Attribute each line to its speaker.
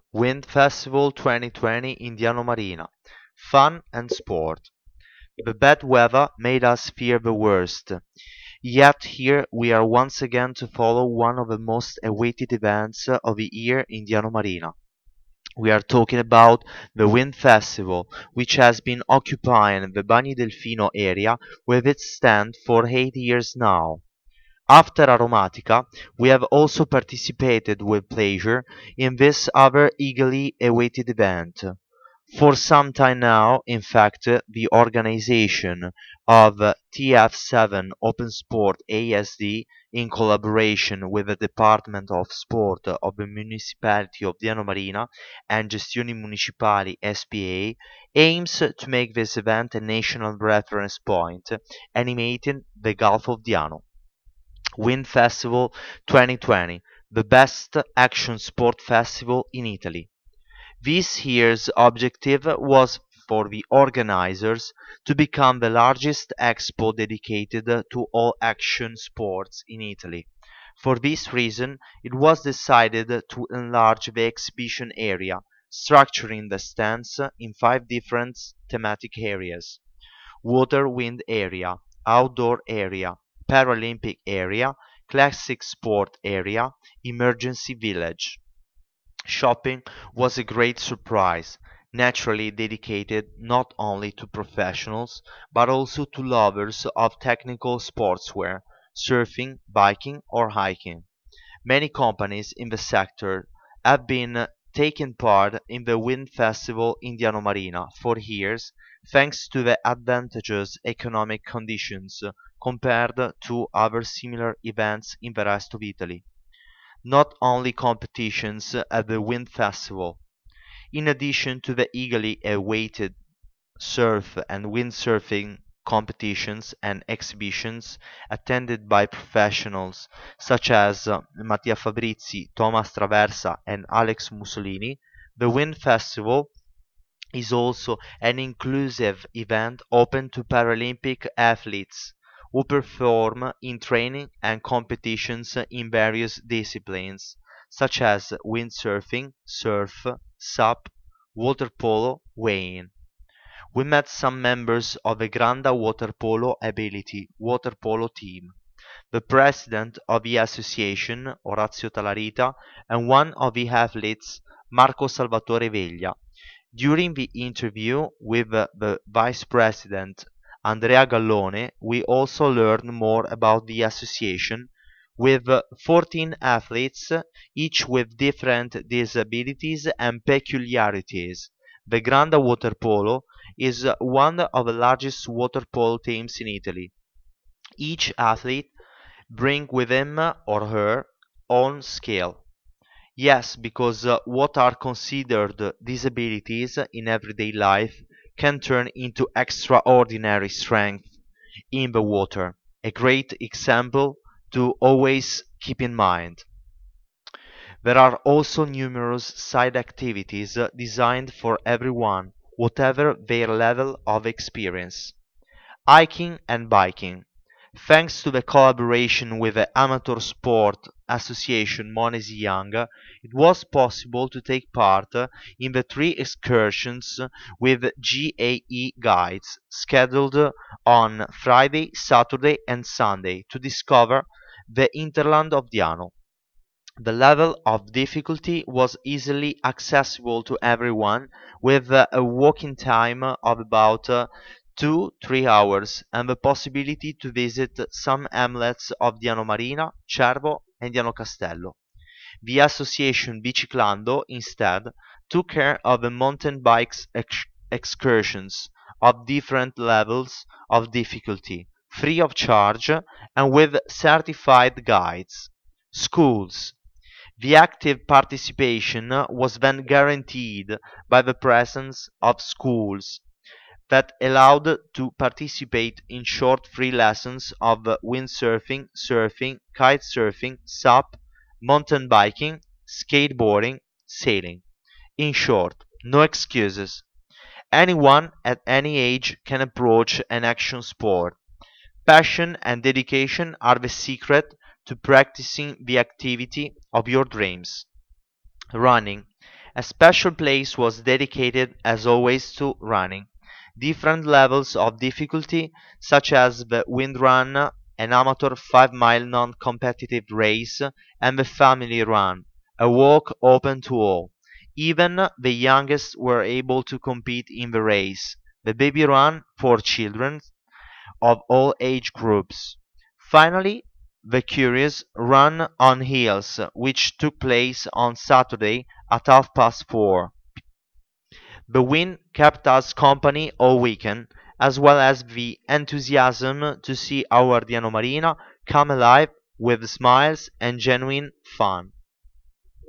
Speaker 1: Wind Festival 2020 Indiano Marina. Fun and sport. The bad weather made us fear the worst. Yet here we are once again to follow one of the most awaited events of the year in Indiano Marina. We are talking about the Wind Festival, which has been occupying the Bagni Delfino area with its stand for 8 years now. After Aromatica, we have also participated with pleasure in this other eagerly awaited event. For some time now, in fact, the organization of TF7 Open Sport ASD, in collaboration with the Department of Sport of the Municipality of Diano Marina and Gestioni Municipali SPA, aims to make this event a national reference point, animating the Gulf of Diano. Wind Festival 2020, the best action sport festival in Italy. This year's objective was for the organizers to become the largest expo dedicated to all action sports in Italy. For this reason, it was decided to enlarge the exhibition area, structuring the stands in 5 different thematic areas: water wind area, outdoor area, Paralympic area, classic sport area, emergency village. Shopping was a great surprise, naturally dedicated not only to professionals but also to lovers of technical sportswear, surfing, biking, or hiking. Many companies in the sector have been taking part in the Wind Festival Indiano Marina for years thanks to the advantageous economic conditions compared to other similar events in the rest of Italy. Not only competitions at the Wind Festival. In addition to the eagerly awaited surf and windsurfing competitions and exhibitions attended by professionals such as Mattia Fabrizi, Thomas Traversa, and Alex Mussolini, the Wind Festival is also an inclusive event open to Paralympic athletes who perform in training and competitions in various disciplines, such as windsurfing, surf, SUP, water polo, weighing. We met some members of the Granda Water Polo Ability water polo team, the president of the association, Orazio Talarita, and one of the athletes, Marco Salvatore Veglia. During the interview with the vice president, Andrea Gallone, we also learned more about the association with 14 athletes, each with different disabilities and peculiarities. The Granda Water Polo is one of the largest water polo teams in Italy. Each athlete brings with him or her own skill. Yes, because what are considered disabilities in everyday life can turn into extraordinary strength in the water. A great example to always keep in mind. There are also numerous side activities designed for everyone, whatever their level of experience. Hiking and biking. Thanks to the collaboration with the Amateur Sport Association Monesi Young, it was possible to take part in the 3 excursions with GAE guides scheduled on Friday, Saturday, and Sunday to discover the hinterland of Diano. The level of difficulty was easily accessible to everyone with a walking time of about 2-3 hours and the possibility to visit some hamlets of Diano Marina, Cervo, and Diano Castello. The association Biciclando, instead, took care of the mountain bikes excursions of different levels of difficulty, free of charge and with certified guides. Schools. The active participation was then guaranteed by the presence of schools that allowed to participate in short free lessons of windsurfing, surfing, kitesurfing, SUP, mountain biking, skateboarding, sailing. In short, no excuses. Anyone at any age can approach an action sport. Passion and dedication are the secret to practicing the activity of your dreams. Running. A special place was dedicated, as always, to running. Different levels of difficulty, such as the wind run, an amateur 5-mile non-competitive race, and the family run, a walk open to all. Even the youngest were able to compete in the race. The baby run for children of all age groups. Finally, the curious run on hills, which took place on Saturday at 4:30. The wind kept us company all weekend, as well as the enthusiasm to see our Diano Marina come alive with smiles and genuine fun.